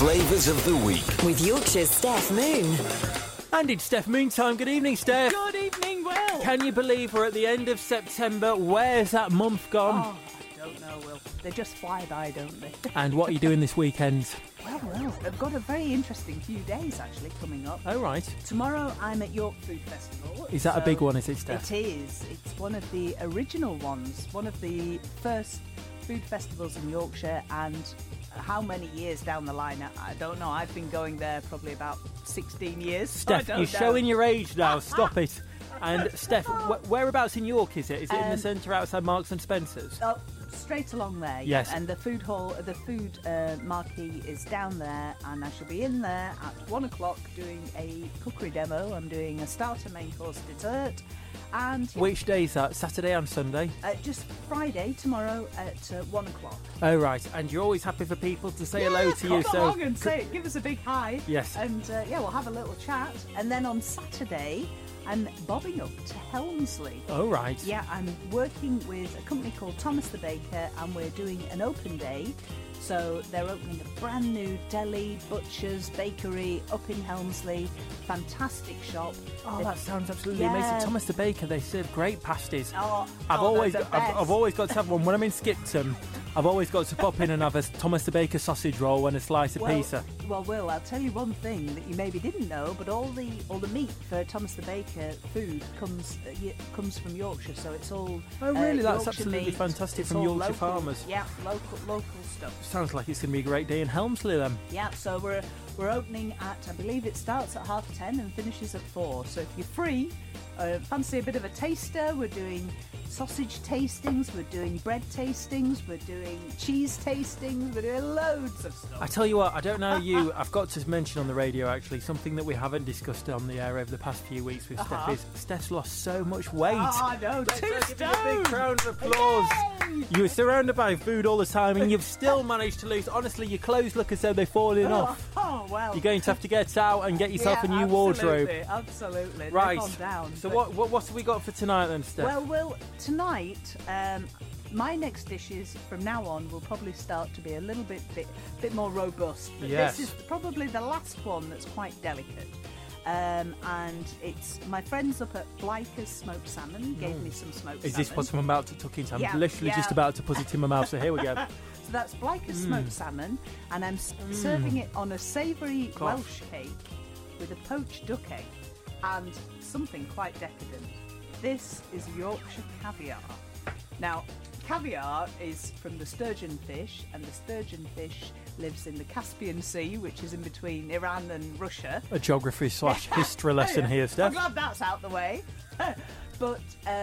Flavours of the Week. With Yorkshire's Steph Moon. And it's Steph Moon time. Good evening, Steph. Good evening, Will. Can you believe we're at the end of September? Where's that month gone? Oh, I don't know, Will. They just fly by, don't they? And what are you doing this weekend? Well, I've got a very interesting few days, actually, coming up. Oh, right. Tomorrow, I'm at York Food Festival. Is that a big one, is it, Steph? It is. It's one of the original ones, one of the first food festivals in Yorkshire, and how many years down the line, I don't know. I've been going there probably about 16 years. Steph, you're showing your age now. Stop it. And Steph, whereabouts in York is it? Is it in the centre outside Marks and Spencer's? Oh, straight along there. Yes. And the food hall, the food marquee is down there, and I shall be in there at 1 o'clock doing a cookery demo. I'm doing a starter, main course, dessert. And Which day is that? Saturday and Sunday? just Friday, tomorrow at 1 o'clock. Oh, right. And you're always happy for people to say hello to you. Come along and say it. Give us a big hi. Yes. And we'll have a little chat. And then on Saturday, I'm bobbing up to Helmsley. Oh, right. Yeah, I'm working with a company called Thomas the Baker, and we're doing an open day. So they're opening a brand new deli, butcher's, bakery up in Helmsley. Fantastic shop. Oh, that sounds absolutely amazing. Thomas the Baker, they serve great pasties. I've I've always got to have one. When I'm in Skipton, I've always got to pop in and have a Thomas the Baker sausage roll and a slice of pizza. Well, Will, I'll tell you one thing that you maybe didn't know, but all the meat for Thomas the Baker food comes from Yorkshire, so it's all. Oh, really? That's Yorkshire absolutely meat. fantastic It's from all Yorkshire local, farmers. Yeah, local stuff. Sounds like it's going to be a great day in Helmsley then. Yeah, so we're opening at, I believe it starts at 10:30 and finishes at 4. So if you're free, fancy a bit of a taster, we're doing sausage tastings, we're doing bread tastings, we're doing cheese tastings, we're doing loads of stuff. I tell you what, I don't know you, I've got to mention on the radio actually, something that we haven't discussed on the air over the past few weeks with Steph is Steph's lost so much weight. Oh, no, Let's 2 give stone! you a big round of applause. Yay! You were surrounded by food all the time and you've still managed to lose. Honestly, your clothes look as though they're falling off. Oh, well. You're going to have to get out and get yourself a new wardrobe. Absolutely. Right. They've gone down. So But- what have we got for tonight then, Steph? Well, Will, tonight, my next dishes from now on will probably start to be a little bit more robust. But Yes. This is probably the last one that's quite delicate. And it's my friends up at Blyker's Smoked Salmon gave me some smoked salmon. Is this what I'm about to tuck into? I'm Yeah, literally yeah. just about to put it in my mouth, so here we go. So that's Blyker's Smoked Salmon, and I'm serving it on a savoury Gosh. Welsh cake with a poached duck egg and something quite decadent. This is Yorkshire caviar. Now, caviar is from the sturgeon fish, and the sturgeon fish lives in the Caspian Sea, which is in between Iran and Russia. A geography/history lesson here, I'm Steph. glad that's out the way. But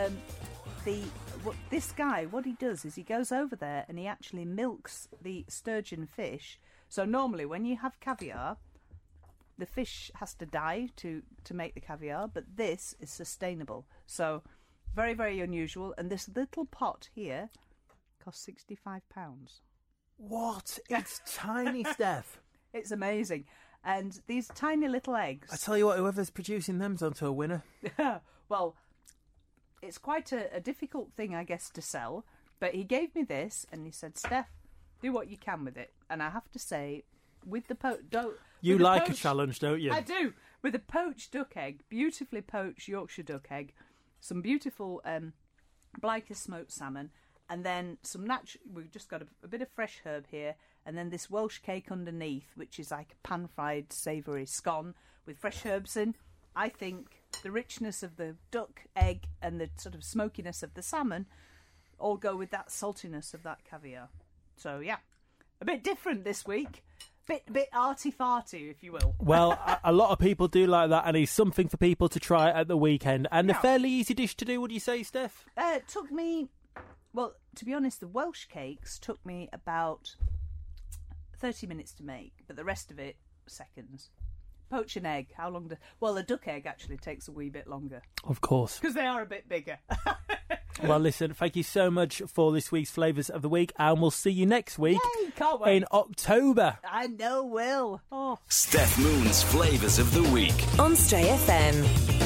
this guy, what he does is he goes over there and he actually milks the sturgeon fish. So normally when you have caviar, the fish has to die to make the caviar, but this is sustainable. So very, very unusual. And this little pot here costs £65. What? It's tiny, Steph. It's amazing. And these tiny little eggs. I tell you what, whoever's producing them's onto a winner. Well, it's quite a difficult thing, I guess, to sell. But he gave me this and he said, Steph, do what you can with it. And I have to say, with the You like a challenge, don't you? I do. With a poached duck egg, beautifully poached Yorkshire duck egg, some beautiful Blyker's smoked salmon, and then some we've just got a bit of fresh herb here, and then this Welsh cake underneath, which is like a pan-fried savoury scone with fresh herbs in. I think the richness of the duck egg and the sort of smokiness of the salmon all go with that saltiness of that caviar. So, yeah, a bit different this week. Bit arty-farty, if you will. Well, a lot of people do like that, and it's something for people to try at the weekend. And Yeah. a fairly easy dish to do, would you say, Steph? It took me, well, to be honest, the Welsh cakes took me about 30 minutes to make, but the rest of it, seconds. Poach an egg, how long well, a duck egg actually takes a wee bit longer. Of course. Because they are a bit bigger. Well, listen, thank you so much for this week's Flavours of the Week, and we'll see you next week Yay, can't wait. in October. I know, Will. Oh. Steph Moon's Flavours of the Week. On Stray FM.